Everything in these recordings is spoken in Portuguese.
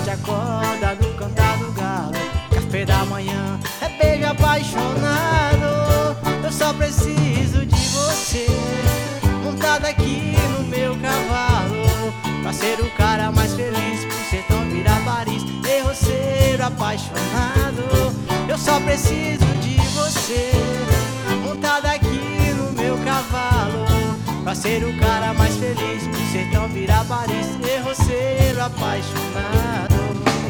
gente acorda no cantar do galo. Café da manhã é beijo apaixonado. Eu só preciso de você, montada aqui no meu cavalo, pra ser o cara mais feliz, pro sertão virar Paris. Ei, roceiro apaixonado, eu só preciso de você, montada aqui no meu cavalo, pra ser o cara mais feliz, pro sertão virar Paris. Ei, roceiro apaixonado.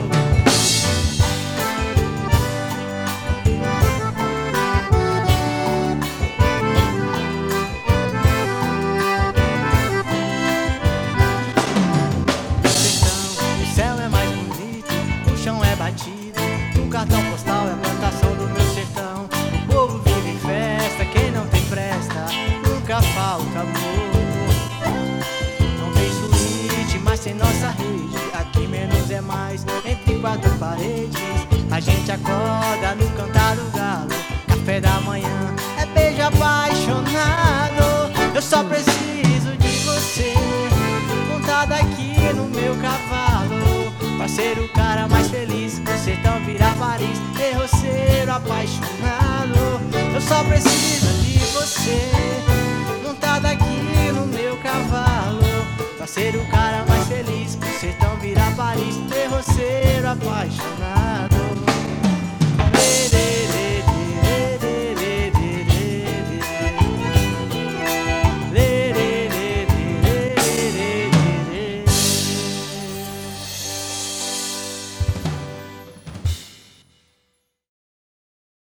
Um cartão postal é a plantação do meu sertão. O povo vive em festa, quem não tem presta, nunca falta amor. Não tem suíte, mas tem nossa rede. Aqui menos é mais, entre quatro paredes. A gente acorda no cantar do galo. Café da manhã é beijo apaixonado. Eu só preciso de você, montada aqui no meu cavalo, pra ser o cara mais feliz, pro sertão virar Paris. Ei, roceiro apaixonado, eu só preciso de você, montada aqui no meu cavalo, pra ser o cara mais feliz, pro sertão virar Paris. Ei, roceiro apaixonado.